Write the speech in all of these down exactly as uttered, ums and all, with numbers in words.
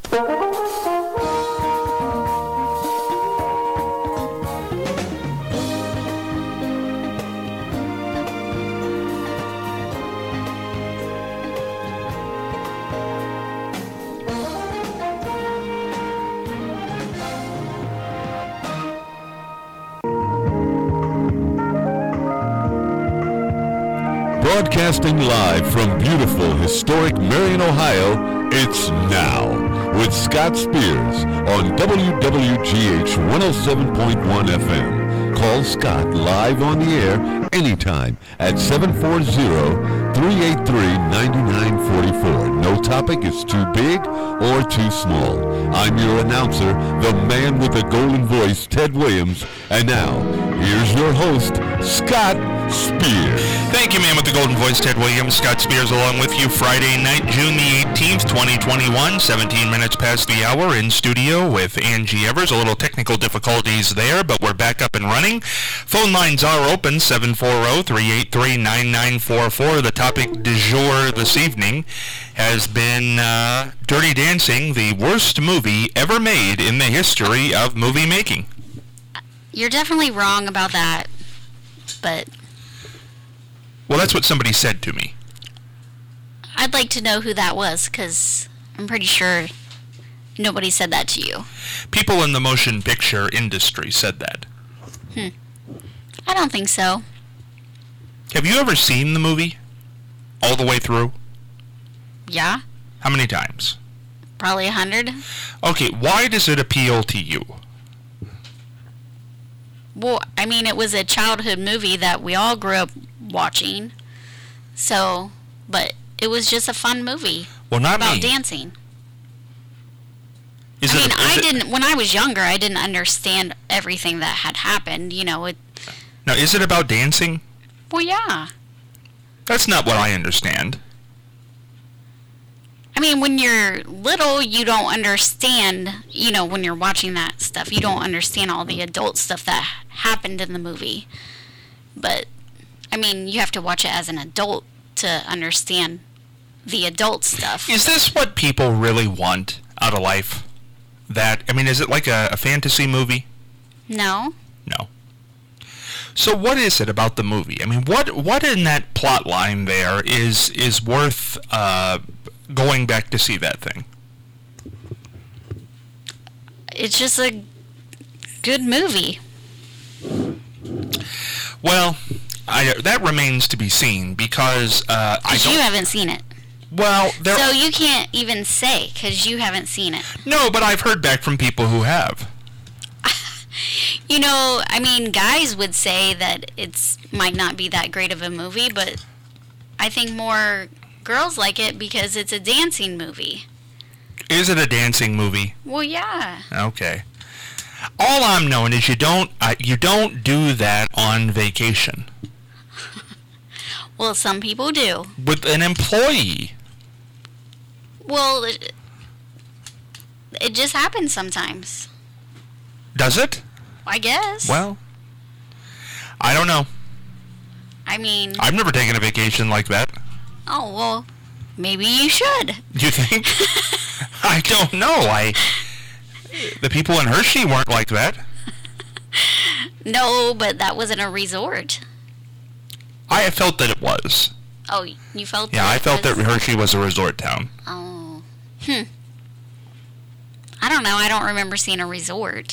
Broadcasting live from beautiful, historic Marion, Ohio, it's Now with Scott Spears on W W G H one oh seven point one F M. Call Scott live on the air anytime at seven four zero, three eight three, nine nine four four. No topic is too big or too small. I'm your announcer, the man with the golden voice, Ted Williams. And now, here's your host, Scott Spears. Thank you, man with the golden voice, Ted Williams. Scott Spears along with you Friday night, June the eighteenth, twenty twenty-one, seventeen minutes past the hour in studio with Angie Evers. A little technical difficulties there, but we're back up and running. Phone lines are open, seven four zero, three eight three, nine nine four four. The topic du jour this evening has been uh, Dirty Dancing, the worst movie ever made in the history of movie making. You're definitely wrong about that, but... Well, that's what somebody said to me. I'd like to know who that was, because I'm pretty sure nobody said that to you. People in the motion picture industry said that. Hmm. I don't think so. Have you ever seen the movie? All the way through? Yeah. How many times? Probably a hundred. Okay, why does it appeal to you? Well, I mean, it was a childhood movie that we all grew up watching. So, but it was just a fun movie. Well, not about me. dancing. Is I it mean, a, I it, didn't, when I was younger, I didn't understand everything that had happened, you know. It, now, is it about dancing? well, yeah. That's not what I understand. I mean, when you're little, you don't understand, you know, when you're watching that stuff, you don't understand all the adult stuff that happened in the movie. But, I mean, you have to watch it as an adult to understand the adult stuff. Is this what people really want out of life? That, I mean, is it like a, a fantasy movie? No. No. So what is it about the movie? I mean, what what in that plot line there is is worth uh, going back to see that thing? It's just a good movie. Well, I, that remains to be seen because uh, I Because don't... you haven't seen it. Well, there... So you can't even say, because you haven't seen it. No, but I've heard back from people who have. You know, I mean, guys would say that it's might not be that great of a movie, but I think more girls like it because it's a dancing movie. Is it a dancing movie? Well, yeah. Okay. All I'm knowing is you don't uh, you don't do that on vacation. Well, some people do. With an employee. Well, it, it just happens sometimes. Does it? I guess. Well, I don't know. I mean... I've never taken a vacation like that. Oh, well, maybe you should. Do you think? I don't know. I... The people in Hershey weren't like that. No, but that wasn't a resort. I felt that it was. Oh, you felt Yeah, that I felt was... that Hershey was a resort town. Oh. Hmm. I don't know. I don't remember seeing a resort.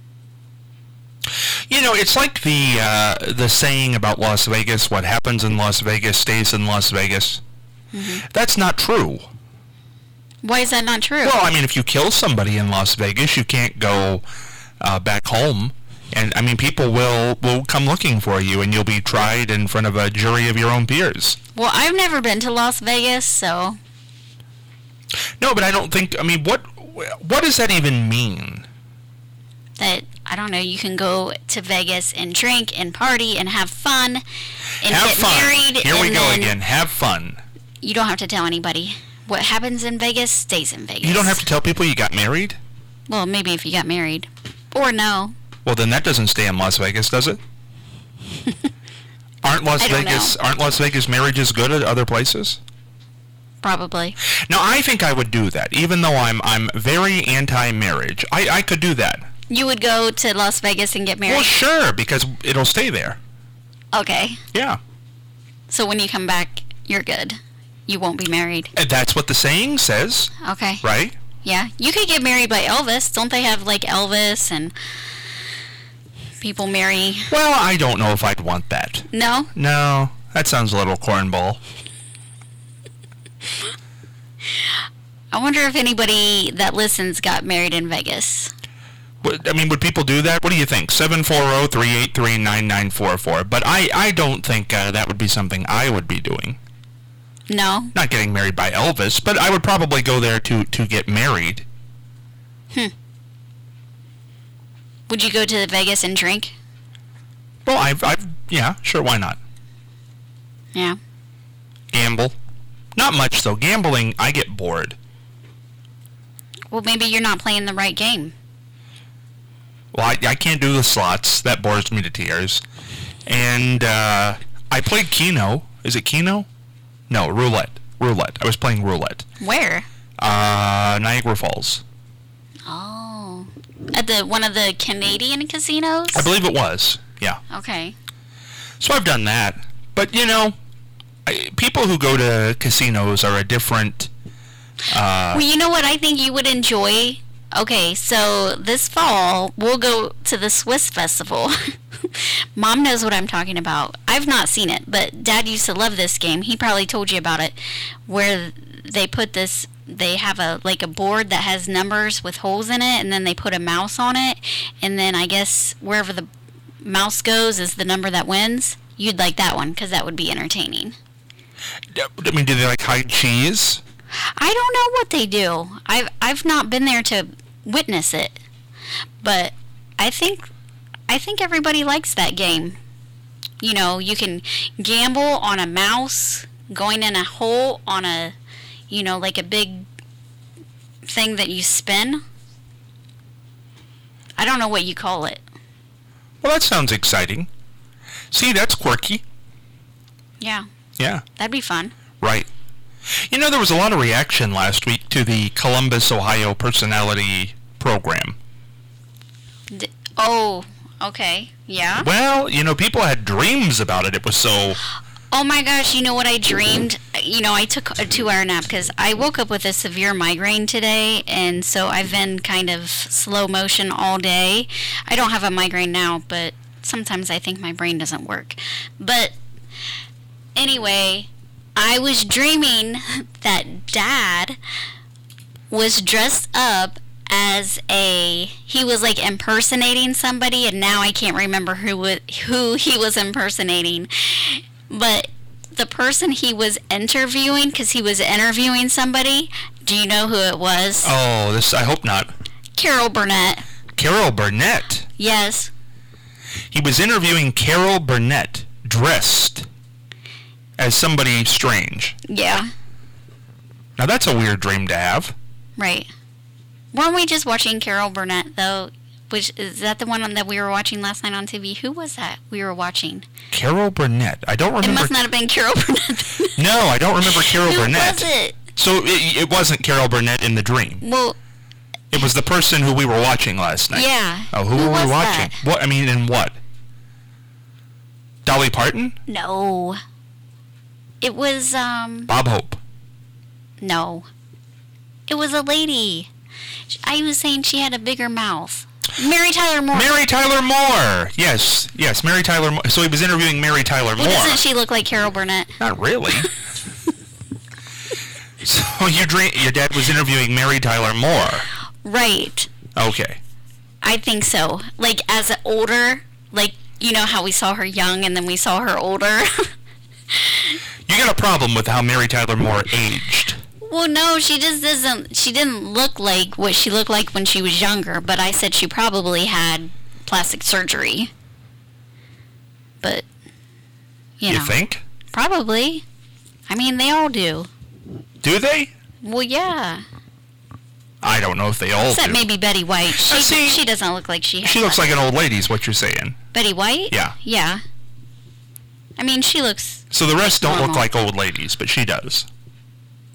You know, it's like the uh, the saying about Las Vegas, what happens in Las Vegas stays in Las Vegas. Mm-hmm. That's not true. Why is that not true? Well, I mean, if you kill somebody in Las Vegas, you can't go uh, back home. And, I mean, people will, will come looking for you, and you'll be tried in front of a jury of your own peers. Well, I've never been to Las Vegas, so... No, but I don't think... I mean, what what does that even mean? That, I don't know, you can go to Vegas and drink and party and have fun and have get fun. married. Here and we go then again. Have fun. You don't have to tell anybody. What happens in Vegas stays in Vegas. You don't have to tell people you got married? Well, maybe if you got married. Or no. Well, then that doesn't stay in Las Vegas, does it? aren't Las I don't Vegas know. aren't Las Vegas marriages good at other places? Probably. Now, I think I would do that, even though I'm I'm very anti-marriage. I, I could do that. You would go to Las Vegas and get married? Well, sure, because it'll stay there. Okay. Yeah. So when you come back, you're good. You won't be married. And that's what the saying says. Okay. Right? Yeah. You could get married by Elvis. Don't they have, like, Elvis and people marry? Well, I don't know if I'd want that. No? No. That sounds a little cornball. I wonder if anybody that listens got married in Vegas. I mean, would people do that? What do you think? seven four zero, three eight three, nine nine four four. But I, I don't think uh, that would be something I would be doing. No? Not getting married by Elvis, but I would probably go there to, to get married. Hmm. Would you go to Vegas and drink? Well, I've, I've, yeah, sure, why not? Yeah. Gamble. Not much, though. Gambling, I get bored. Well, maybe you're not playing the right game. Well, I, I can't do the slots. That bores me to tears. And uh, I played Keno. Is it Keno? No, roulette. Roulette. I was playing roulette. Where? Uh, Niagara Falls. Oh. At the one of the Canadian casinos? I believe it was. Yeah. Okay. So I've done that. But, you know, I, people who go to casinos are a different... Uh, well, you know what I think you would enjoy? Okay, so this fall, we'll go to the Swiss Festival. Mom knows what I'm talking about. I've not seen it, but Dad used to love this game. He probably told you about it, where they put this, they have a like a board that has numbers with holes in it, and then they put a mouse on it, and then I guess wherever the mouse goes is the number that wins. You'd like that one, because that would be entertaining. I mean, do they like hide cheese? I don't know what they do. I've I've not been there to witness it, but I think I think everybody likes that game. You know, you can gamble on a mouse going in a hole on a, you know, like a big thing that you spin. I don't know what you call it. Well, that sounds exciting. See, that's quirky. Yeah. Yeah. That'd be fun. Right. You know, there was a lot of reaction last week to the Columbus, Ohio personality program. D- oh, okay. Yeah? Well, you know, people had dreams about it. It was so... Oh my gosh, you know what I dreamed? You know, I took a two-hour nap because I woke up with a severe migraine today, and so I've been kind of slow motion all day. I don't have a migraine now, but sometimes I think my brain doesn't work. But anyway, I was dreaming that Dad was dressed up as a, he was like impersonating somebody, and now I can't remember who who he was impersonating. But the person he was interviewing, because he was interviewing somebody, do you know who it was? Oh, this, I hope not. Carol Burnett. Carol Burnett? Yes. He was interviewing Carol Burnett, dressed as somebody strange. Yeah. Now that's a weird dream to have. Right. Weren't we just watching Carol Burnett, though? Which, is that the one that we were watching last night on T V? Who was that we were watching? Carol Burnett. I don't remember. It must not have been Carol Burnett. No, I don't remember Carol Who Burnett. was it? So it, it wasn't Carol Burnett in the dream. Well, It was the person who we were watching last night. yeah. Oh, who, Who were we was watching? that? What? I mean, in what? Dolly Parton? No. It was, um... Bob Hope. No. It was a lady. I was saying she had a bigger mouth. Mary Tyler Moore. Mary Tyler Moore. Yes, yes, Mary Tyler Moore. So he was interviewing Mary Tyler Moore. Well, doesn't she look like Carol Burnett? Not really. So your dream, your dad was interviewing Mary Tyler Moore. Right. Okay. I think so. Like, as an older, like, you know how we saw her young and then we saw her older? You got a problem with how Mary Tyler Moore aged. Well, no, she just doesn't, she didn't look like what she looked like when she was younger, but I said she probably had plastic surgery. But, you know. You think? Probably. I mean, they all do. Do they? Well, yeah. I don't know if they all Except do. maybe Betty White. She, Uh, see, she doesn't look like she has She looks that. like an old lady is what you're saying. Betty White? Yeah. Yeah. I mean, she looks... So the rest don't Normal. look like old ladies, but she does.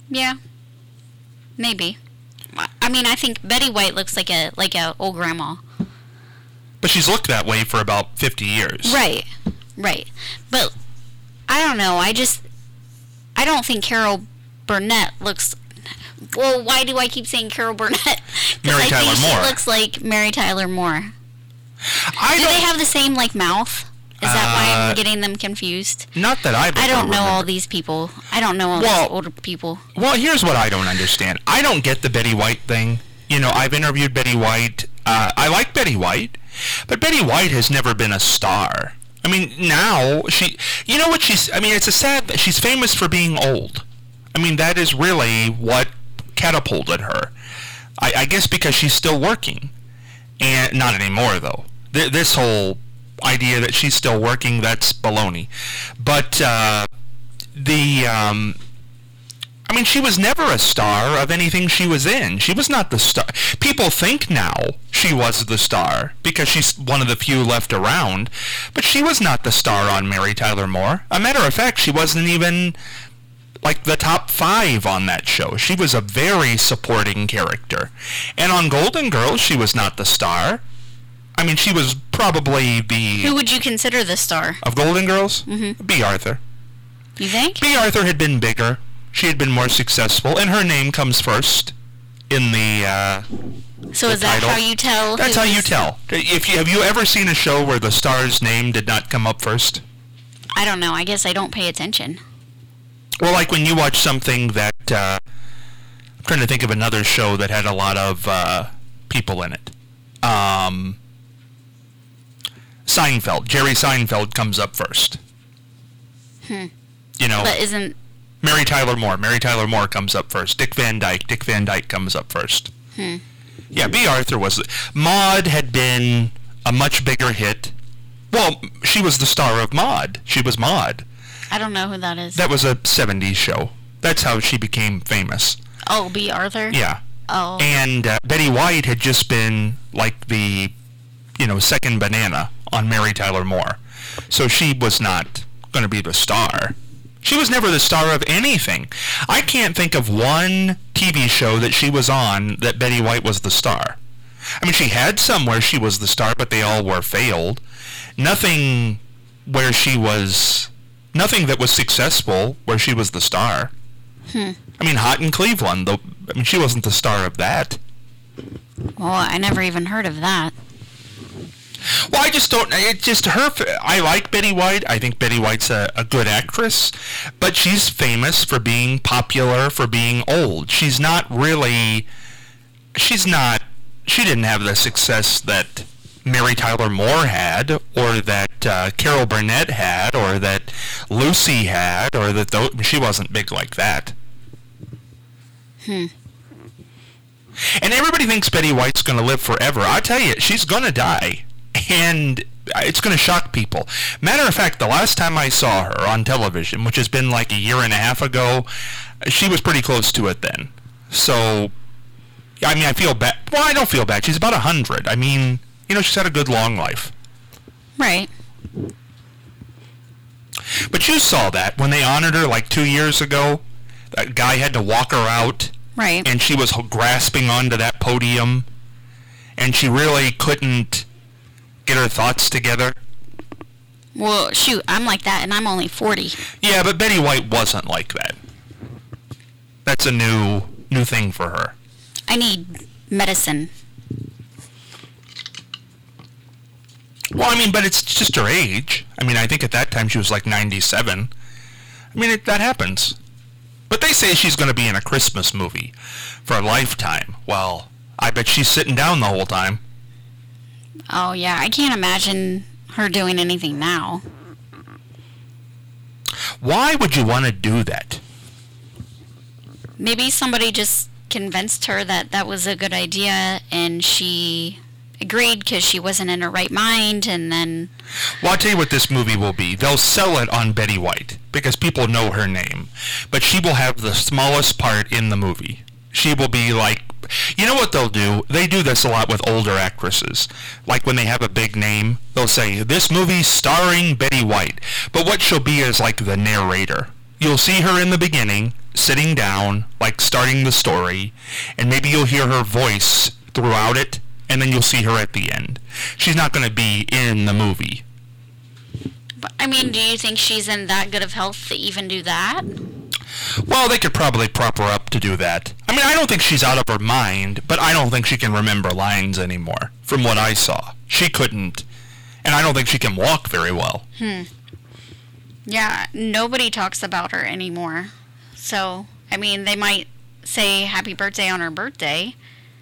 Yeah. Maybe. I mean, I think Betty White looks like a like a old grandma. But she's looked that way for about fifty years. Right. Right. But I don't know. I just I don't think Carol Burnett looks. Well, why do I keep saying Carol Burnett? Mary I Tyler think Moore. She looks like Mary Tyler Moore. I do don't, they have the same like mouth? Is that why Uh, I'm getting them confused? Not that I've I don't ever know all remembered. these people. I don't know all Well- these older people. Well, here's what I don't understand. I don't get the Betty White thing. You know, I've interviewed Betty White. Uh, I like Betty White, but Betty White has never been a star. I mean, now she, you know what she's, I mean, it's a sad, she's famous for being old. I mean, that is really what catapulted her. I, I guess because she's still working. And not anymore, though. Th- this whole idea that she's still working, that's baloney. But, uh, the, um, I mean, she was never a star of anything she was in. She was not the star. People think now she was the star because she's one of the few left around, but she was not the star on Mary Tyler Moore. A matter of fact, she wasn't even like the top five on that show. She was a very supporting character. And on Golden Girls, she was not the star. I mean, she was probably the... Who would you consider the star? Of Golden Girls? Mm-hmm. B. Arthur. You think? B. Arthur had been bigger. She had been more successful, and her name comes first in the, uh, So the is that title. how you tell? That's how you who's- tell. If you, have you ever seen a show where the star's name did not come up first? I don't know. I guess I don't pay attention. Well, like when you watch something that, uh, I'm trying to think of another show that had a lot of uh, people in it. Um, Seinfeld. Jerry Seinfeld comes up first. Hmm. You know, But isn't... Mary Tyler Moore. Mary Tyler Moore comes up first. Dick Van Dyke. Dick Van Dyke comes up first. Hmm. Yeah, B. Arthur was... Maude had been a much bigger hit. Well, she was the star of Maude. She was Maude. I don't know who that is. That was a seventies show. That's how she became famous. Oh, B. Arthur? Yeah. Oh. And uh, Betty White had just been like the, you know, second banana on Mary Tyler Moore. So she was not going to be the star. She was never the star of anything. I can't think of one T V show that she was on that Betty White was the star. I mean, she had some where she was the star, but they all were failed. Nothing where she was... Nothing that was successful where she was the star. Hmm. I mean, Hot in Cleveland, though. I mean, she wasn't the star of that. Well, I never even heard of that. Well, I just don't... It just her... I like Betty White. I think Betty White's a, a good actress. But she's famous for being popular, for being old. She's not really... She's not... She didn't have the success that Mary Tyler Moore had, or that uh, Carol Burnett had, or that Lucy had, or that... Those, she wasn't big like that. Hmm. And everybody thinks Betty White's going to live forever. I tell you, she's going to die. And it's going to shock people. Matter of fact, the last time I saw her on television, which has been like a year and a half ago, she was pretty close to it then. So, I mean, I feel bad. Well, I don't feel bad. She's about one hundred. I mean, you know, she's had a good long life. Right. But you saw that when they honored her like two years ago. That guy had to walk her out. Right. And she was grasping onto that podium. And she really couldn't get her thoughts together. Well, shoot, I'm like that, and I'm only forty. Yeah, but Betty White wasn't like that. That's a new new thing for her. I need medicine. Well, I mean, but it's just her age. I mean, I think at that time she was like ninety-seven. I mean, it, that happens. But they say she's going to be in a Christmas movie for a lifetime. Well, I bet she's sitting down the whole time. Oh, yeah, I can't imagine her doing anything now. Why would you want to do that? Maybe somebody just convinced her that that was a good idea, and she agreed because she wasn't in her right mind, and then... Well, I'll tell you what this movie will be. They'll sell it on Betty White, because people know her name. But she will have the smallest part in the movie. She will be like... You know what they'll do? They do this a lot with older actresses. Like when they have a big name, they'll say, this movie starring Betty White. But what she'll be is like the narrator. You'll see her in the beginning, sitting down, like starting the story, and maybe you'll hear her voice throughout it, and then you'll see her at the end. She's not going to be in the movie. But, I mean, do you think she's in that good of health to even do that? Well, they could probably prop her up to do that. I mean, I don't think she's out of her mind, but I don't think she can remember lines anymore, from what I saw. She couldn't, and I don't think she can walk very well. Hmm. Yeah, nobody talks about her anymore. So, I mean, they might say happy birthday on her birthday,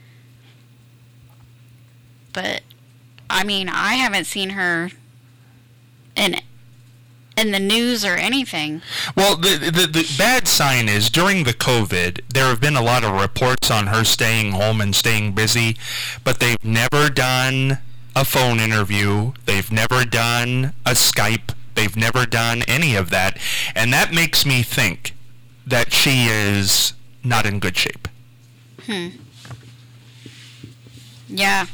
but, I mean, I haven't seen her in in the news or anything. Well, the, the the bad sign is during the COVID, there have been a lot of reports on her staying home and staying busy, but they've never done a phone interview. They've never done a Skype. They've never done any of that, and that makes me think that she is not in good shape. Hmm. Yeah.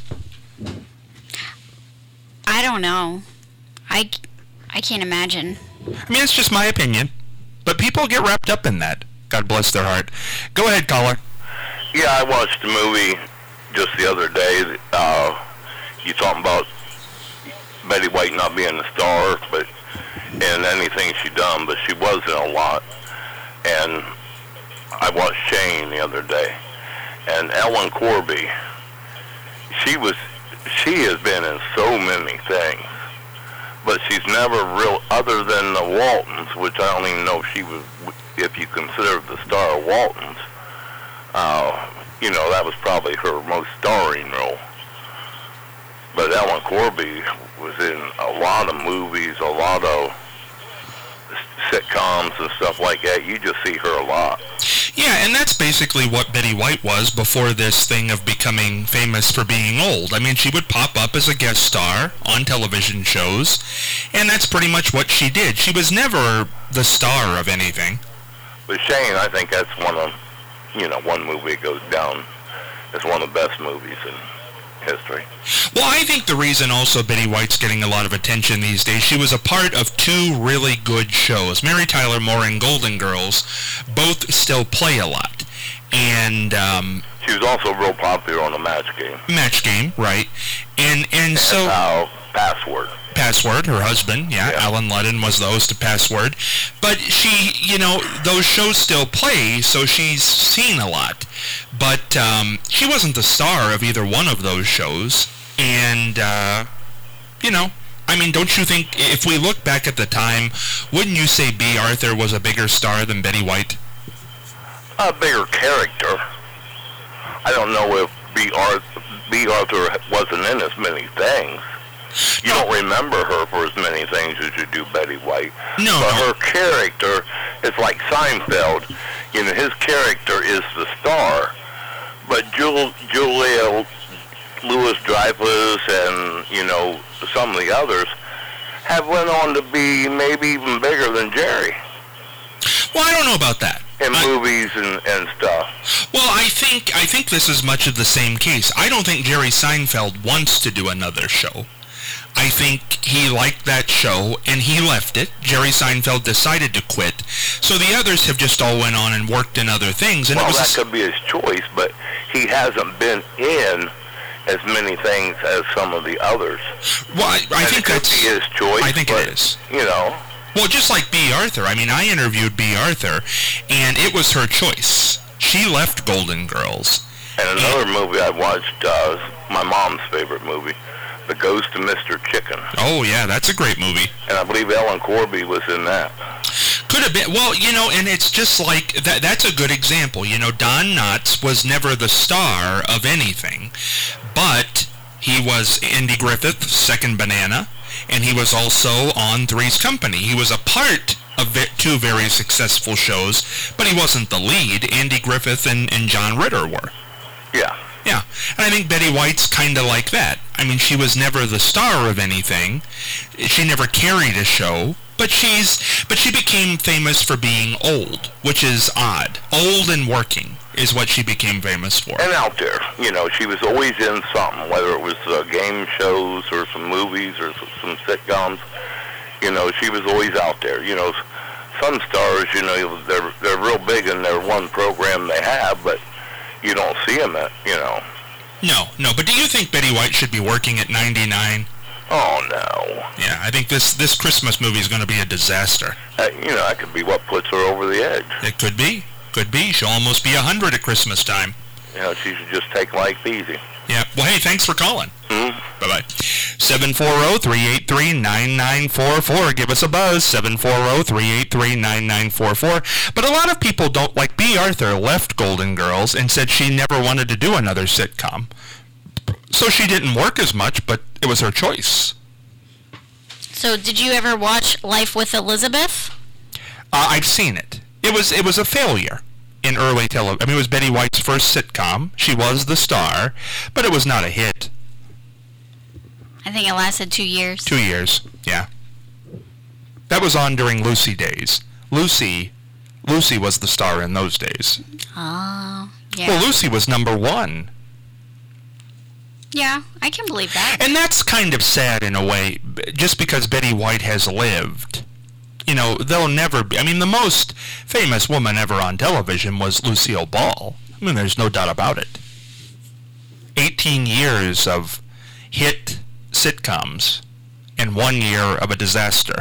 I don't know. I, I can't imagine. I mean, it's just my opinion, but people get wrapped up in that. God bless their heart. Go ahead, caller. Yeah, I watched a movie just the other day. Uh, you talking about Betty White not being a star, but in anything she done, but she was in a lot. And I watched Shane the other day, and Ellen Corby. She was, she has been in so many things. But she's never real, other than the Waltons, which I don't even know if she was, if you consider the star of Waltons, uh, you know, that was probably her most starring role. But Ellen Corby was in a lot of movies, a lot of sitcoms and stuff like that. You just see her a lot. Yeah, and that's basically what Betty White was before this thing of becoming famous for being old. I mean, she would pop up as a guest star on television shows, and that's pretty much what she did. She was never the star of anything. But Shane, I think that's one of, you know, one movie that goes down as one of the best movies in history. Well, I think the reason also Betty White's getting a lot of attention these days, she was a part of two really good shows. Mary Tyler Moore and Golden Girls both still play a lot. And um, she was also real popular on the Match Game. Match Game, right. And and, and so... Uh, Password. Password, her husband, yeah, yeah. Alan Ludden was the host of Password. But she, you know, those shows still play, so she's seen a lot. But um, she wasn't the star of either one of those shows. And, uh, you know, I mean, don't you think, if we look back at the time, wouldn't you say Bea Arthur was a bigger star than Betty White? A bigger character. I don't know if Bea Arthur, Bea Arthur wasn't in as many things. You don't remember her for as many things as you do Betty White. No. But her character is like Seinfeld. You know, his character is the star. But Jul- Julia Louis-Dreyfus and, you know, some of the others have went on to be maybe even bigger than Jerry. Well, I don't know about that. In I, movies and, and stuff. Well, I think I think this is much of the same case. I don't think Jerry Seinfeld wants to do another show. I think he liked that show, and he left it. Jerry Seinfeld decided to quit. So the others have just all went on and worked in other things. And well, it was that a, could be his choice, but he hasn't been in as many things as some of the others. Well, I, I and think it could that's... be his choice, I think but, it is. You know... Well, just like Bea Arthur. I mean, I interviewed Bea Arthur, and it was her choice. She left Golden Girls. And another and, movie I watched, uh, my mom's favorite movie, The Ghost of Mister Chicken. Oh, yeah, that's a great movie. And I believe Ellen Corby was in that. Could have been. Well, you know, and it's just like, that. that's a good example. You know, Don Knotts was never the star of anything, but he was Andy Griffith's Second Banana. And he was also on Three's Company. He was a part of two very successful shows, but he wasn't the lead. Andy Griffith and, and John Ritter were. Yeah. Yeah. And I think Betty White's kind of like that. I mean, she was never the star of anything. She never carried a show, but she's but she became famous for being old, which is odd. Old and working is what she became famous for. And out there. You know, she was always in something, whether it was uh, game shows or some movies or some sitcoms. You know, she was always out there. You know, some stars, you know, they're they're real big in their one program they have, but you don't see them at, you know. No, no. But do you think Betty White should be working at ninety-nine? Oh, no. Yeah, I think this, this Christmas movie is going to be a disaster. Uh, you know, that could be what puts her over the edge. It could be. Could be. She'll almost be one hundred at Christmas time. You know, she should just take life easy. Yeah. Well, hey, thanks for calling. Mm-hmm. Bye-bye. seven four zero, three eight three, nine nine four four. Give us a buzz. seven four zero, three eight three, nine nine four four. But a lot of people don't, like Bea Arthur left Golden Girls and said she never wanted to do another sitcom. So she didn't work as much, but it was her choice. So did you ever watch Life with Elizabeth? Uh, I've seen it. It was it was a failure in early television. I mean, it was Betty White's first sitcom. She was the star, but it was not a hit. I think it lasted two years. Two years, yeah. That was on during Lucy days. Lucy, Lucy was the star in those days. Oh, yeah. Well, Lucy was number one. Yeah, I can believe that. And that's kind of sad in a way, just because Betty White has lived. You know, they'll never be... I mean, the most famous woman ever on television was Lucille Ball. I mean, there's no doubt about it. eighteen years of hit sitcoms and one year of a disaster.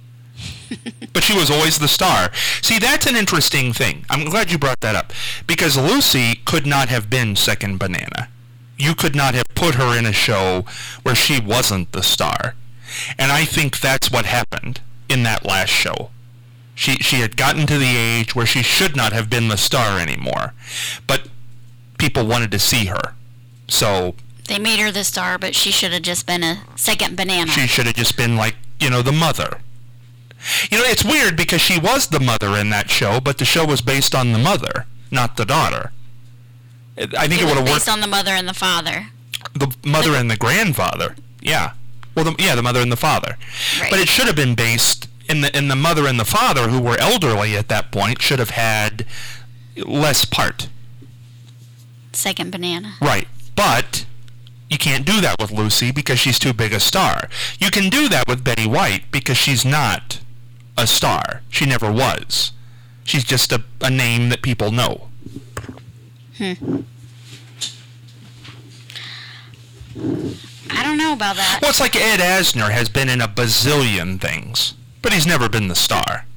But she was always the star. See, that's an interesting thing. I'm glad you brought that up. Because Lucy could not have been second banana. You could not have put her in a show where she wasn't the star. And I think that's what happened in that last show. She she had gotten to the age where she should not have been the star anymore. But people wanted to see her. So they made her the star, but she should have just been a second banana. She should have just been like, you know, the mother. You know, it's weird because she was the mother in that show, but the show was based on the mother, not the daughter. I think it, it would have worked. Based on the mother and the father. The mother and the grandfather, yeah. Well, the, yeah, the mother and the father. Right. But it should have been based in the in the mother and the father, who were elderly at that point, should have had less part. Second banana. Right, but you can't do that with Lucy because she's too big a star. You can do that with Betty White because she's not a star. She never was. She's just a, a name that people know. Hmm. I don't know about that. Well, it's like Ed Asner has been in a bazillion things, but he's never been the star.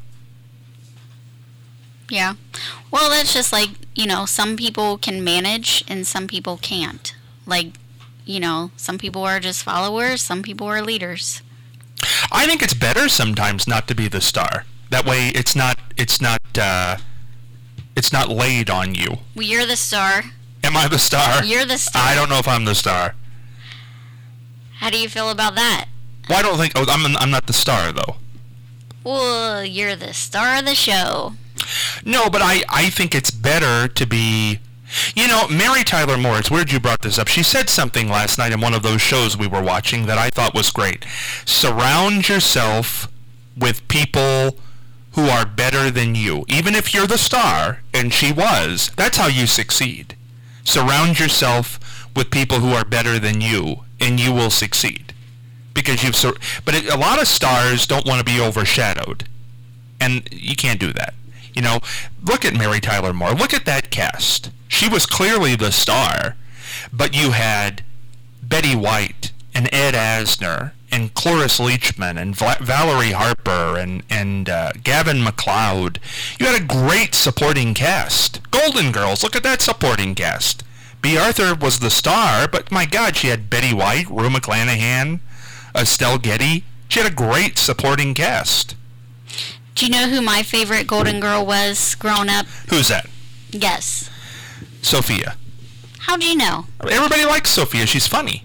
Yeah. Well, that's just like, you know, some people can manage and some people can't. Like, you know, some people are just followers, some people are leaders. I think it's better sometimes not to be the star. That way it's not, it's not, uh, it's not laid on you. Well, you're the star. Am I the star? You're the star. I don't know if I'm the star. How do you feel about that? Well, I don't think, oh, I'm, I'm not the star, though. Well, you're the star of the show. No, but I, I think it's better to be... You know, Mary Tyler Moore, it's weird you brought this up. She said something last night in one of those shows we were watching that I thought was great. Surround yourself with people who are better than you. Even if you're the star, and she was, that's how you succeed. Surround yourself with people who are better than you, and you will succeed. Because you've... Sur- but it, a lot of stars don't want to be overshadowed. And you can't do that. You know, look at Mary Tyler Moore. Look at that cast. She was clearly the star, but you had Betty White and Ed Asner and Cloris Leachman and Val- Valerie Harper and, and uh, Gavin MacLeod. You had a great supporting cast. Golden Girls, look at that supporting cast. Bea Arthur was the star, but my God, she had Betty White, Rue McClanahan, Estelle Getty. She had a great supporting cast. Do you know who my favorite Golden Girl was growing up? Who's that? Yes. Sophia. How'd you know? Everybody likes Sophia. She's funny.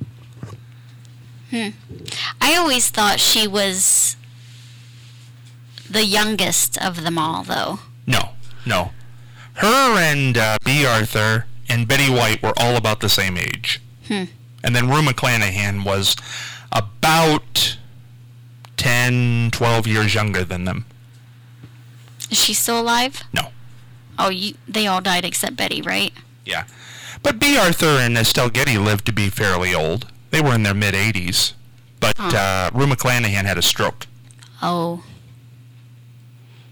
Hmm. I always thought she was the youngest of them all, though. No, no. Her and uh, Bea Arthur and Betty White were all about the same age. Hmm. And then Rue McClanahan was about ten, twelve years younger than them. Is she still alive? No. Oh, you, they all died except Betty, right? Yeah. But Bea Arthur and Estelle Getty lived to be fairly old. They were in their mid-eighties. But huh. uh, Rue McClanahan had a stroke. Oh.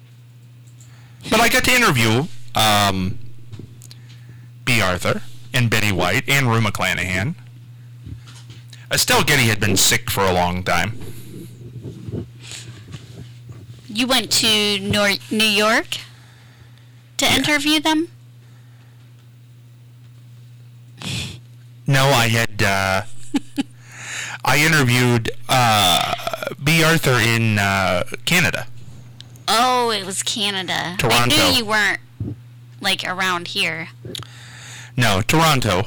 But I got to interview um, B. Arthur and Betty White and Rue McClanahan. Estelle Getty had been sick for a long time. You went to Nor- New York to yeah. interview them? No, I had, uh, I interviewed uh, B. Arthur in uh, Canada. Oh, it was Canada. Toronto. I knew you weren't, like, around here. No, Toronto.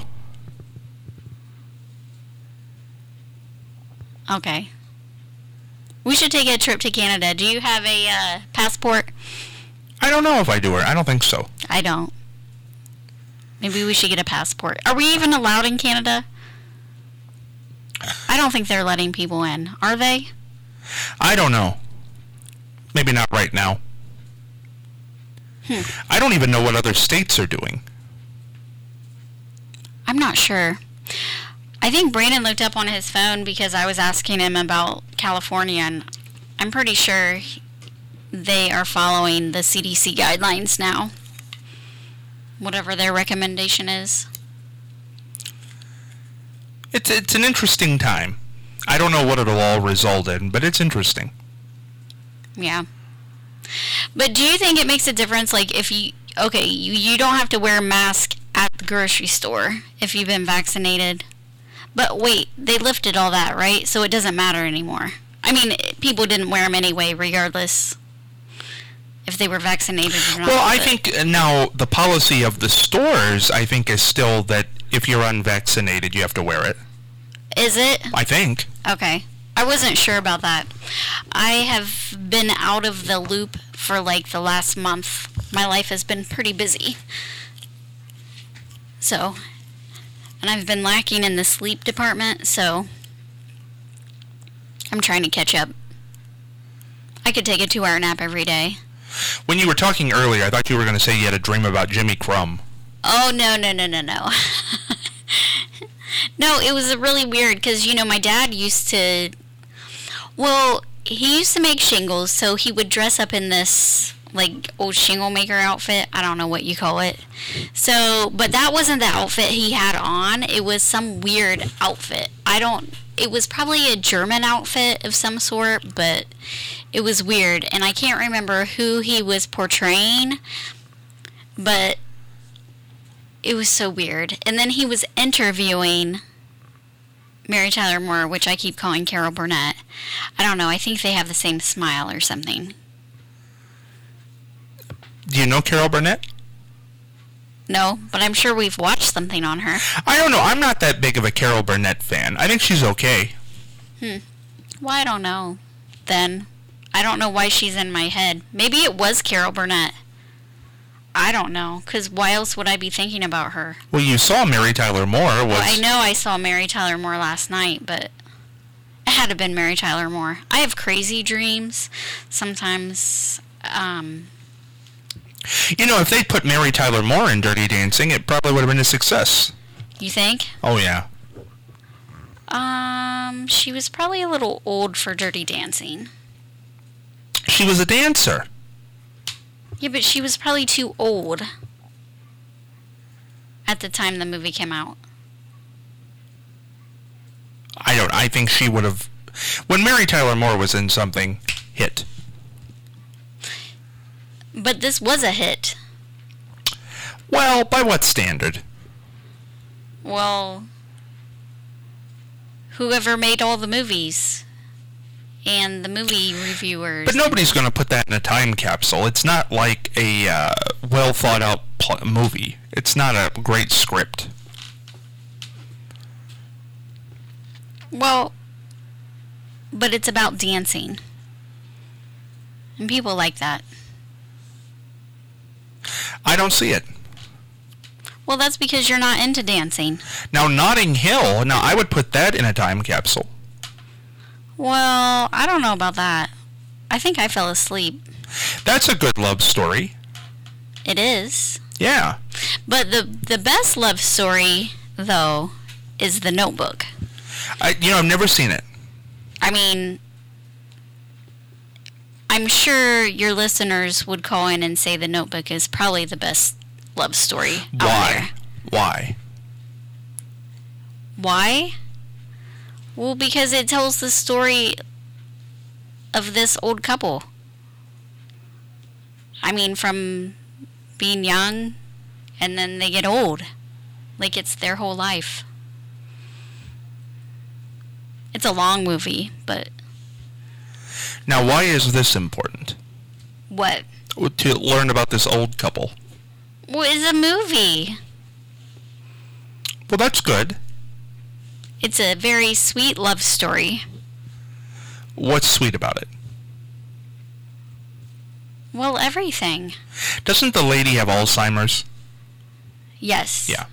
Okay. We should take a trip to Canada. Do you have a uh, passport? I don't know if I do or I don't think so. I don't. Maybe we should get a passport. Are we even allowed in Canada? I don't think they're letting people in. Are they? I don't know. Maybe not right now. Hmm. I don't even know what other states are doing. I'm not sure. I think Brandon looked up on his phone because I was asking him about California, and I'm pretty sure they are following the C D C guidelines now. Whatever their recommendation is. It's it's an interesting time. I don't know what it'll all result in, but it's interesting. Yeah. But do you think it makes a difference, like, if you... Okay, you, you don't have to wear a mask at the grocery store if you've been vaccinated. But wait, they lifted all that, right? So it doesn't matter anymore. I mean, people didn't wear them anyway, regardless if they were vaccinated or not. Well, I think now the policy of the stores, I think, is still that if you're unvaccinated, you have to wear it. Is it? I think. Okay. I wasn't sure about that. I have been out of the loop for like the last month. My life has been pretty busy. So, and I've been lacking in the sleep department, so I'm trying to catch up. I could take a two-hour nap every day. When you were talking earlier, I thought you were going to say you had a dream about Jimmy Crumb. Oh, no, no, no, no, no. No, it was really weird because, you know, my dad used to... Well, he used to make shingles, so he would dress up in this, like, old shingle maker outfit. I don't know what you call it. So, but that wasn't the outfit he had on. It was some weird outfit. I don't... It was probably a German outfit of some sort, but it was weird. And I can't remember who he was portraying, but it was so weird. And then he was interviewing Mary Tyler Moore, which I keep calling Carol Burnett. I don't know. I think they have the same smile or something. Do you know Carol Burnett? No, but I'm sure we've watched something on her. I don't know. I'm not that big of a Carol Burnett fan. I think she's okay. Hmm. Well, I don't know. Then. I don't know why she's in my head. Maybe it was Carol Burnett. I don't know, because why else would I be thinking about her? Well, you saw Mary Tyler Moore. Was... Well, I know I saw Mary Tyler Moore last night, but it had to have been Mary Tyler Moore. I have crazy dreams. Sometimes, um... You know, if they'd put Mary Tyler Moore in Dirty Dancing, it probably would have been a success. You think? Oh, yeah. Um, she was probably a little old for Dirty Dancing. She was a dancer. Yeah, but she was probably too old at the time the movie came out. I don't, I think she would have, when Mary Tyler Moore was in something, hit. But this was a hit. Well, by what standard? Well, whoever made all the movies and the movie reviewers. But nobody's going to put that in a time capsule. It's not like a uh, well thought out pl- movie. It's not a great script. Well, but it's about dancing. And people like that. I don't see it. Well, that's because you're not into dancing. Now, Notting Hill, now I would put that in a time capsule. Well, I don't know about that. I think I fell asleep. That's a good love story. It is. Yeah. But the the best love story, though, is The Notebook. I, you know, I've never seen it. I mean, I'm sure your listeners would call in and say The Notebook is probably the best love story out Why? there. Why? Why? Well, because it tells the story of this old couple. I mean, from being young and then they get old. Like it's their whole life. It's a long movie, but... Now, why is this important? What? To learn about this old couple. Well, it's a movie. Well, that's good. It's a very sweet love story. What's sweet about it? Well, everything. Doesn't the lady have Alzheimer's? Yes. Yeah.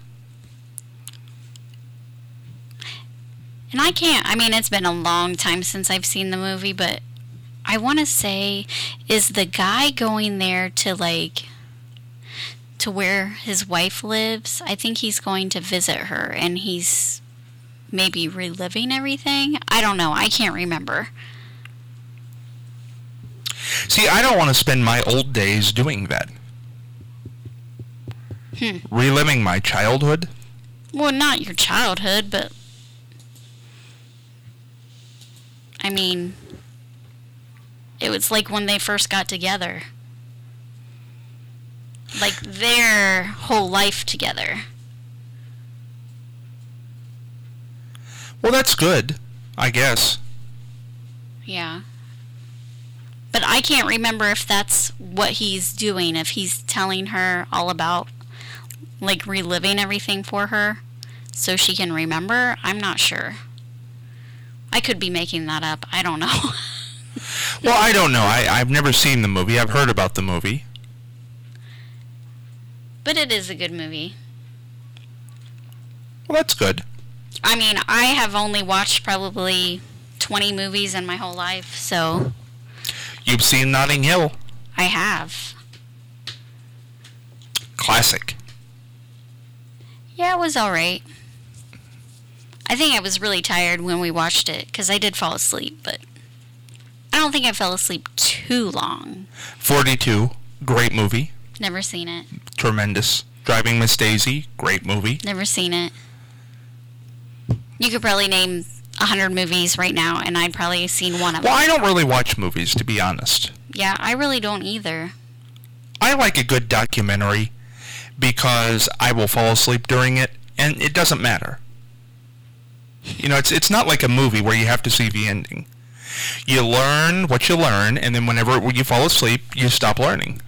And I can't, I mean, it's been a long time since I've seen the movie, but I want to say, is the guy going there to, like, to where his wife lives? I think he's going to visit her, and he's maybe reliving everything? I don't know. I can't remember. See, I don't want to spend my old days doing that. Hmm. Reliving my childhood? Well, not your childhood, but... I mean... It was like when they first got together. Like their whole life together. Well, that's good, I guess. Yeah. But I can't remember if that's what he's doing, if he's telling her all about, like, reliving everything for her so she can remember. I'm not sure. I could be making that up. I don't know. Well, I don't know. I, I've never seen the movie. I've heard about the movie. But it is a good movie. Well, that's good. I mean, I have only watched probably twenty movies in my whole life, so... You've seen Notting Hill. I have. Classic. Yeah, it was alright. I think I was really tired when we watched it, because I did fall asleep, but... I don't think I fell asleep too long. forty-two. Great movie. Never seen it. Tremendous. Driving Miss Daisy. Great movie. Never seen it. You could probably name a hundred movies right now, and I'd probably seen one of them. Well, I don't really watch movies, to be honest. Yeah, I really don't either. I like a good documentary because I will fall asleep during it, and it doesn't matter. You know, it's it's not like a movie where you have to see the ending. You learn what you learn, and then whenever you fall asleep, you stop learning.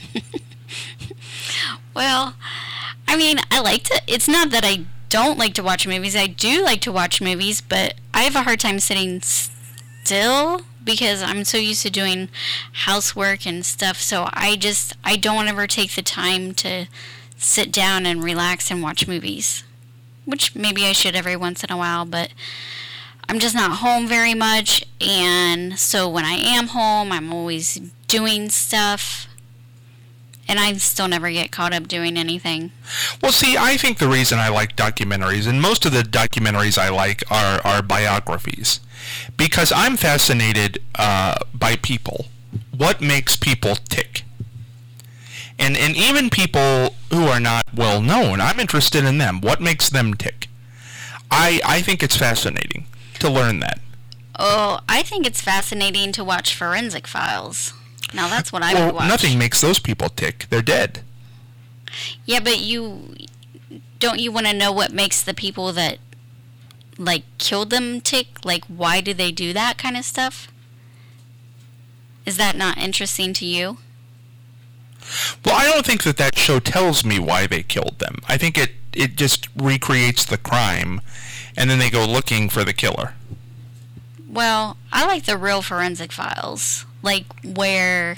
Well, I mean, I like to... It's not that I don't like to watch movies. I do like to watch movies, but I have a hard time sitting still because I'm so used to doing housework and stuff, so I just... I don't ever take the time to sit down and relax and watch movies. Which maybe I should every once in a while, but... I'm just not home very much, and so when I am home, I'm always doing stuff, and I still never get caught up doing anything. Well, see, I think the reason I like documentaries, and most of the documentaries I like are, are biographies, because I'm fascinated uh, by people. What makes people tick? And, and even people who are not well known, I'm interested in them. What makes them tick? I, I think it's fascinating to learn that. Oh, I think it's fascinating to watch Forensic Files. Now that's what I well, would watch. Nothing makes those people tick. They're dead. Yeah, but you... Don't you want to know what makes the people that, like, killed them tick? Like, why do they do that kind of stuff? Is that not interesting to you? Well, I don't think that that show tells me why they killed them. I think it, it just recreates the crime, and then they go looking for the killer. Well, I like the real Forensic Files. Like, where...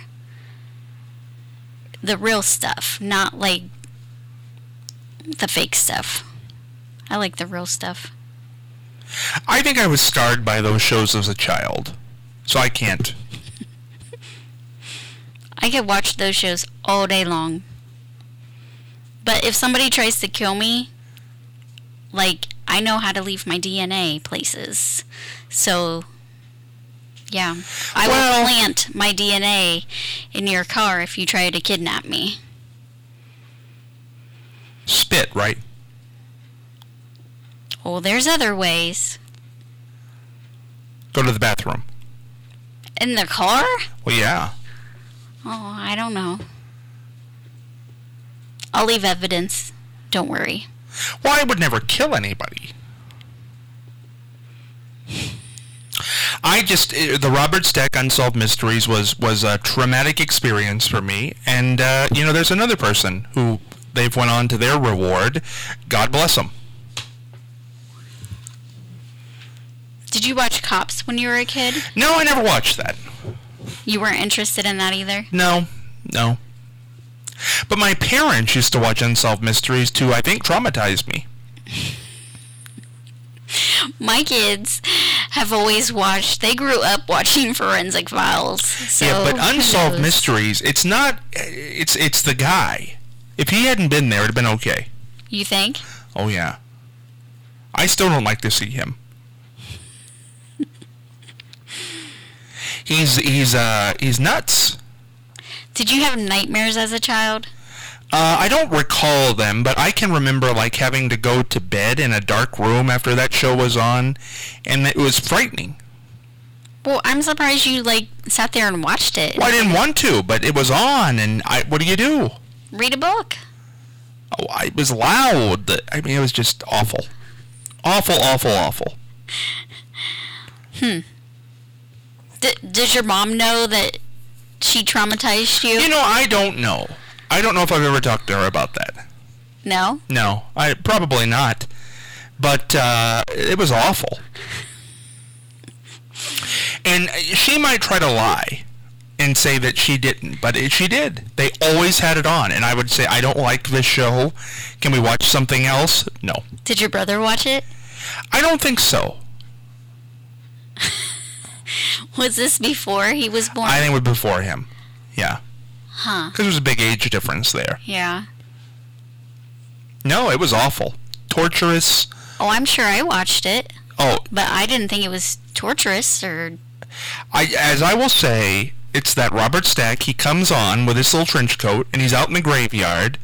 The real stuff, not, like, the fake stuff. I like the real stuff. I think I was scarred by those shows as a child, so I can't. I could watch those shows all day long. But if somebody tries to kill me, like, I know how to leave my D N A places. So, Yeah. I Well- will plant my D N A in your car if you try to kidnap me. Spit, right? Well, there's other ways. Go to the bathroom. In the car? Well, yeah. Oh, I don't know. I'll leave evidence. Don't worry. Well, I would never kill anybody. I just, uh, the Robert Stack Unsolved Mysteries was, was a traumatic experience for me. And, uh, you know, there's another person who they've went on to their reward. God bless them. Did you watch Cops when you were a kid? No, I never watched that. You weren't interested in that either? No, no. But my parents used to watch Unsolved Mysteries to, I think, traumatize me. My kids have always watched, they grew up watching Forensic Files. So Yeah, but who Unsolved knows? Mysteries, it's not, it's it's the guy. If he hadn't been there, it would have been okay. You think? Oh, yeah. I still don't like to see him. He's, he's, uh, he's nuts. Did you have nightmares as a child? Uh, I don't recall them, but I can remember, like, having to go to bed in a dark room after that show was on, and it was frightening. Well, I'm surprised you, like, sat there and watched it. Well, I didn't want to, but it was on, and I, what do you do? Read a book. Oh, I, it was loud. I mean, it was just awful. Awful, awful, awful. Hmm. D- does your mom know that she traumatized you? You know, I don't know. I don't know if I've ever talked to her about that. No? No, I probably not. But uh, it was awful. And she might try to lie and say that she didn't, but it, she did. They always had it on, and I would say, I don't like this show. Can we watch something else? No. Did your brother watch it? I don't think so. Was this before he was born? I think it was before him. Yeah. Huh. Because there was a big age difference there. Yeah. No, it was awful. Torturous. Oh, I'm sure I watched it, Oh, but I didn't think it was torturous or... I, as I will say, it's that Robert Stack. He comes on with his little trench coat, and he's out in the graveyard.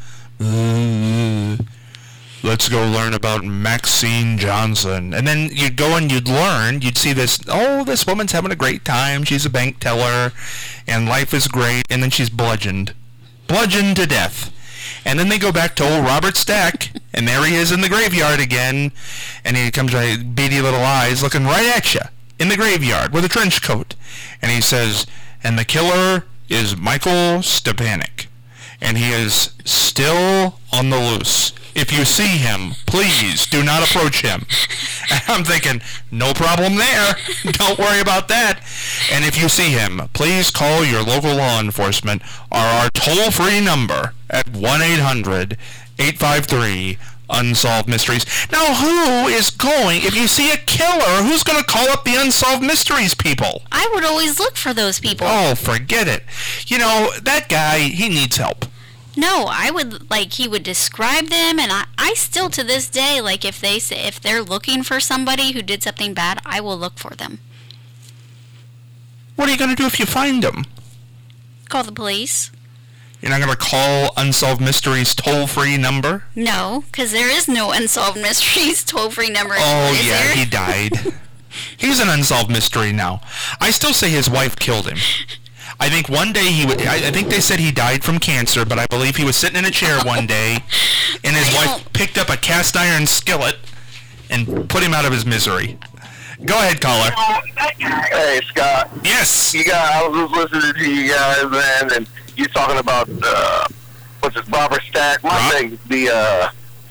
Uh, let's go learn about Maxine Johnson. And then you'd go and you'd learn, you'd see this, oh, this woman's having a great time. She's a bank teller, and life is great. And then she's bludgeoned. Bludgeoned to death. And then they go back to old Robert Stack, and there he is in the graveyard again. And he comes right, beady little eyes, looking right at you in the graveyard with a trench coat. And he says, and the killer is Michael Stepanek. And he is still on the loose. If you see him, please do not approach him. And I'm thinking, no problem there. Don't worry about that. And if you see him, please call your local law enforcement or our toll-free number at one eight hundred eight five three Unsolved Mysteries. Now, who is going, if you see a killer, who's going to call up the Unsolved Mysteries people? I would always look for those people. Oh, forget it. You know, that guy, he needs help. No, I would, like, he would describe them, and I, I still, to this day, like, if they say, if they're looking for somebody who did something bad, I will look for them. What are you going to do if you find him? Call the police. You're not going to call Unsolved Mysteries toll-free number? No, because there is no Unsolved Mysteries toll-free number. Oh, is yeah, there? he died. He's an unsolved mystery now. I still say his wife killed him. I think one day he would, I, I think they said he died from cancer, but I believe he was sitting in a chair one day, and his wife picked up a cast iron skillet and put him out of his misery. Go ahead, caller. Hey, Scott. Yes. You guys, I was just listening to you guys, man, and you talking about, uh, what's it, Robert Stack? My Rob- thing, the, uh,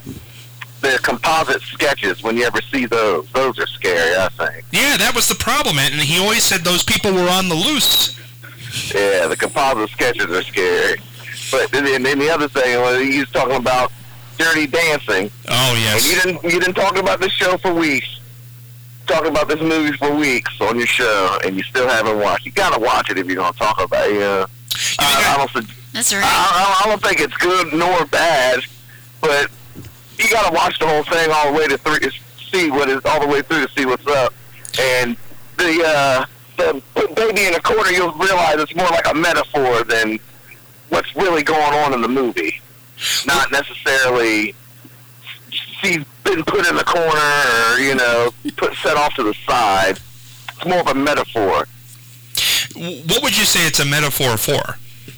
the composite sketches, when you ever see those, those are scary, I think. Yeah, that was the problem, and he always said those people were on the loose. Yeah, the composite sketches are scary. But then, then the other thing, well, he was talking about Dirty Dancing. Oh, yes. And you didn't, you didn't talk about this show for weeks. Talking about this movie for weeks on your show, and you still haven't watched. You gotta watch it if you're gonna talk about it. Yeah. I, I don't. sug- That's right. I, I don't think it's good nor bad, but you gotta watch the whole thing all the way to three, see what is all the way through to see what's up. And the uh, the put baby in a corner, you'll realize it's more like a metaphor than what's really going on in the movie. Not necessarily she's been put in the corner or, you know, put set off to the side. It's more of a metaphor. What would you say it's a metaphor for?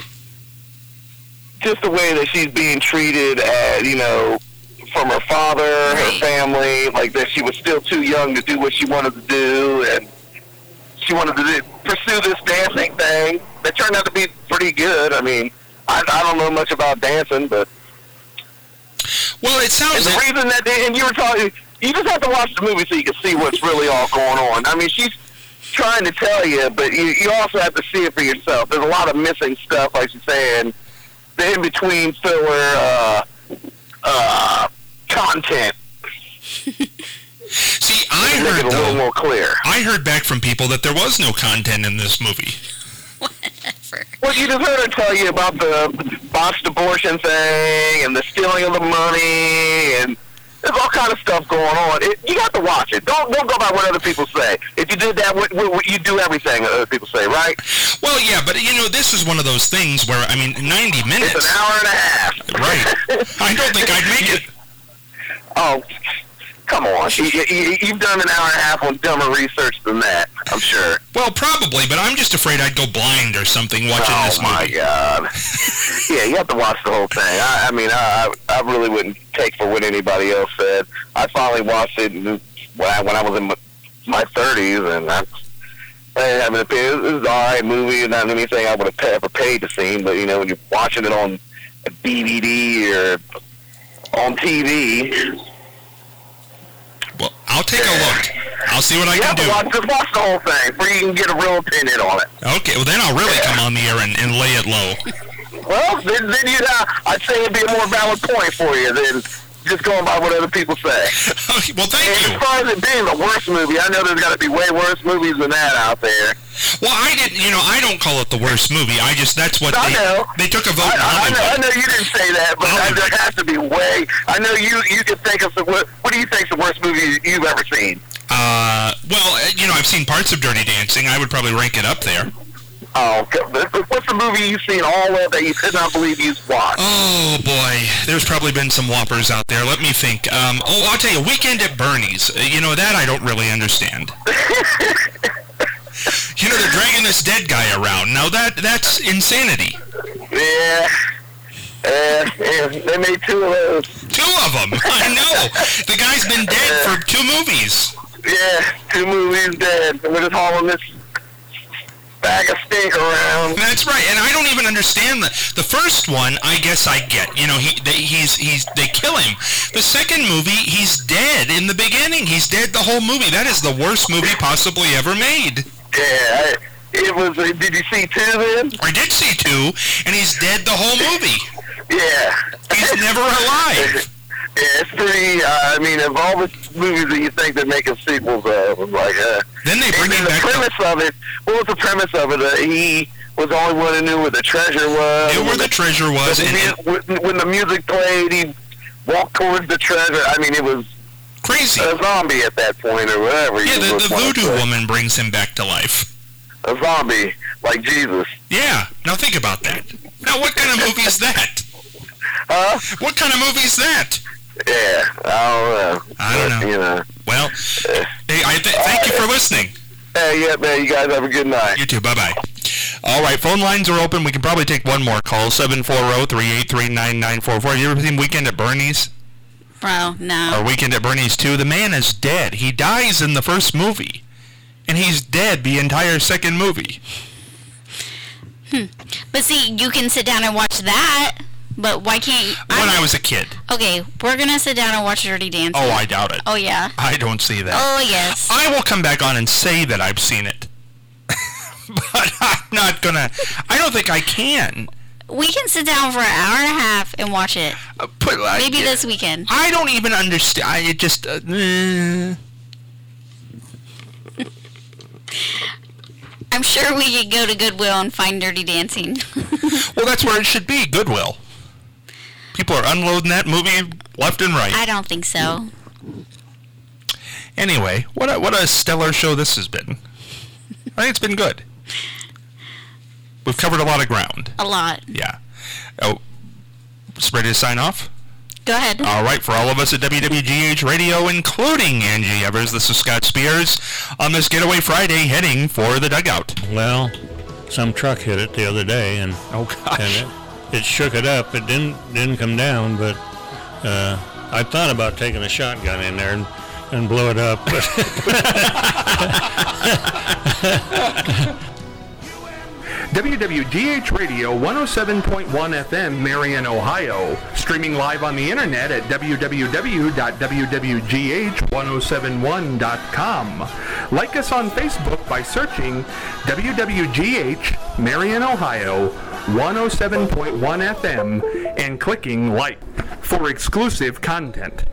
Just the way that she's being treated, as, you know, from her father, right. her family, like that she was still too young to do what she wanted to do, and she wanted to do, pursue this dancing thing that turned out to be pretty good. I mean, I, I don't know much about dancing, but... Well, it sounds... And the like... reason that... They, and you were talking... You just have to watch the movie so you can see what's really all going on. I mean, she's trying to tell you, but you, you also have to see it for yourself. There's a lot of missing stuff, like she's saying, the in-between filler uh, uh, content. See, I heard, it a though, little more clear. I heard back from people that there was no content in this movie. Whatever. Well, you just heard her tell you about the botched abortion thing and the stealing of the money, and there's all kind of stuff going on. It, you have to watch it. Don't don't go by what other people say. If you did that, what, what, you do everything that other people say, right? Well, yeah, but, you know, this is one of those things where, I mean, ninety minutes. It's an hour and a half. Right. I don't think I'd make it. Oh, come on. You, you, you've done an hour and a half on dumber research than that, I'm sure. Well, probably, but I'm just afraid I'd go blind or something watching oh, this movie. Oh, my God. Yeah, you have to watch the whole thing. I, I mean, I, I really wouldn't take for what anybody else said. I finally watched it when I, when I was in my thirties, and I, I didn't have an opinion. It was an all right movie, not anything I would have ever paid to see, but, you know, when you're watching it on a D V D or on T V... Well, I'll take a look. I'll see what I you can do. Watch, just watch the whole thing before you can get a real opinion on it. Okay, well then I'll really yeah. come on the air and, and lay it low. Well, then, then you know, I'd say it'd be a more valid point for you than just going by what other people say. Okay, well, thank and you. As far as it being the worst movie, I know there's got to be way worse movies than that out there. Well, I didn't, you know, I don't call it the worst movie. I just, that's what I they, know. they took a vote. I, I, know, I know you didn't say that, but I, there has to be way. I know you, you can think of some, what, what do you think's the worst movie you've ever seen? Uh, well, you know, I've seen parts of Dirty Dancing. I would probably rank it up there. Oh, what's the movie you've seen all of that you could not believe you've watched? Oh, boy. There's probably been some whoppers out there. Let me think. Um, oh, I'll tell you, Weekend at Bernie's. You know, that I don't really understand. You know, they're dragging this dead guy around. Now, that that's insanity. Yeah. Uh, yeah. They made two of those. Two of them? I know. The guy's been dead uh, for two movies. Yeah, two movies dead. We're just hauling this bag of stink around. That's right, and I don't even understand the the first one. I guess I get. You know, he they, he's he's they kill him. The second movie, he's dead in the beginning. He's dead the whole movie. That is the worst movie possibly ever made. Yeah, it was. Uh, did you see two then? I did see two, and he's dead the whole movie. Yeah, he's never alive. Yeah, it's pretty, uh, I mean, of all the movies that you think they're making sequels of, like, uh... Then they bring the back premise the... of it, what was the premise of it? Uh, he was the only one who knew where the treasure was. Knew where the, the treasure was, and... and when, when the music played, he'd walk towards the treasure. I mean, it was... Crazy. A zombie at that point, or whatever. Yeah, the, the voodoo woman brings him back to life. A zombie, like Jesus. Yeah, now think about that. Now, what kind of movie is that? Huh? What kind of movie is that? Yeah, I don't know. I don't know. You know. Well, uh, hey, I th- thank uh, you for listening. Hey, yeah, man. You guys have a good night. You too. Bye-bye. All right, phone lines are open. We can probably take one more call, seven four zero, three eight three, nine nine four four. You ever seen Weekend at Bernie's? Bro, no. Or Weekend at Bernie's two? The man is dead. He dies in the first movie, and he's dead the entire second movie. Hmm. But see, you can sit down and watch that. But why can't you... When I, I was a kid. Okay, we're going to sit down and watch Dirty Dancing. Oh, I doubt it. Oh, yeah. I don't see that. Oh, yes. I will come back on and say that I've seen it. But I'm not going to... I don't think I can. We can sit down for an hour and a half and watch it. Uh, but, like, Maybe this weekend. I don't even understand. I it just... Uh, eh. I'm sure we could go to Goodwill and find Dirty Dancing. Well, that's where it should be, Goodwill. People are unloading that movie left and right. I don't think so. Anyway, what a, what a stellar show this has been. I think it's been good. We've covered a lot of ground. A lot. Yeah. Oh, ready to sign off? Go ahead. All right, for all of us at W W G H Radio, including Angie Evers, this is Scott Spears on this Getaway Friday heading for the dugout. Well, some truck hit it the other day, and oh gosh, and it, it shook it up. It didn't didn't come down, but uh, I thought about taking a shotgun in there and, and blow it up. W W G H Radio one oh seven point one F M, Marion, Ohio. Streaming live on the internet at w w w dot w w g h ten seventy-one dot com. Like us on Facebook by searching W W G H Marion, Ohio one oh seven point one F M and clicking like for exclusive content.